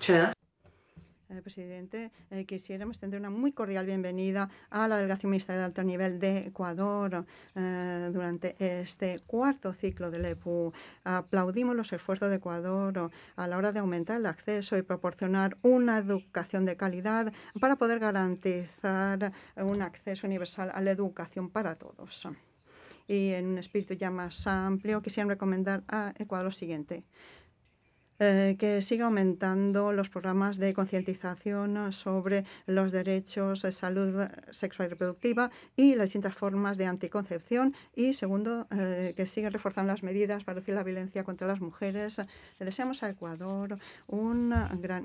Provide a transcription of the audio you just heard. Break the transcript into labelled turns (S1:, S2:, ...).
S1: Presidente, quisiéramos tener una muy cordial bienvenida a la delegación ministerial de alto nivel de Ecuador durante este cuarto ciclo del EPU. Aplaudimos los esfuerzos de Ecuador a la hora de aumentar el acceso y proporcionar una educación de calidad para poder garantizar un acceso universal a la educación para todos. Y en un espíritu ya más amplio, quisiera recomendar a Ecuador lo siguiente. Que siga aumentando los programas de concienciación sobre los derechos de salud sexual y reproductiva y las distintas formas de anticoncepción. Y segundo, que siga reforzando las medidas para reducir la violencia contra las mujeres. Le deseamos a Ecuador un gran